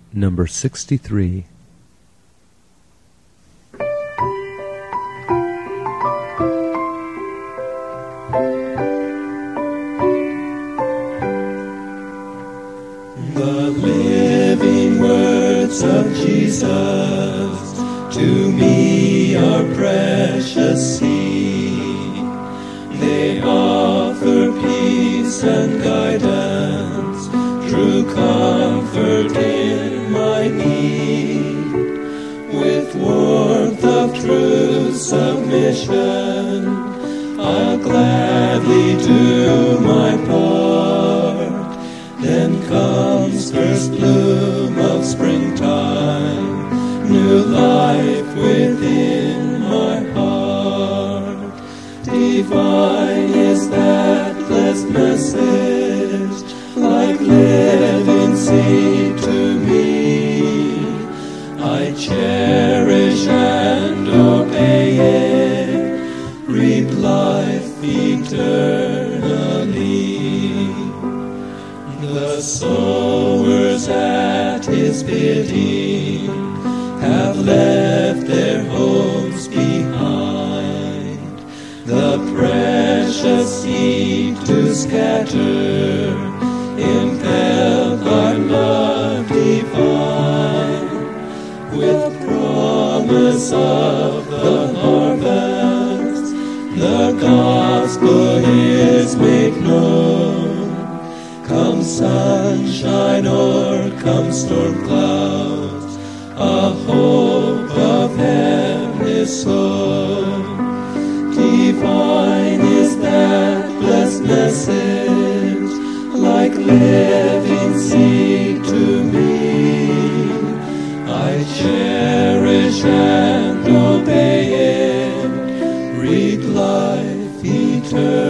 number 63. The living words of Jesus to me are precious seed. They offer peace and guidance, true comfort in my need. With warmth of true submission, I'll gladly do my part. Then comes first bloom of springtime, new life within my heart. Divine is that blessed message, like living seed to me. I cherish and obey it, reap life eternally. The sowers at his bidding have left their homes behind, the precious seed to scatter, impelled by love divine, with promise of the harvest, the gospel is made known. Come sunshine or come storm clouds, a hope of heaven is sown. Divine is that blessed message, like living seed to me. I cherish and obey it, reap life eternal.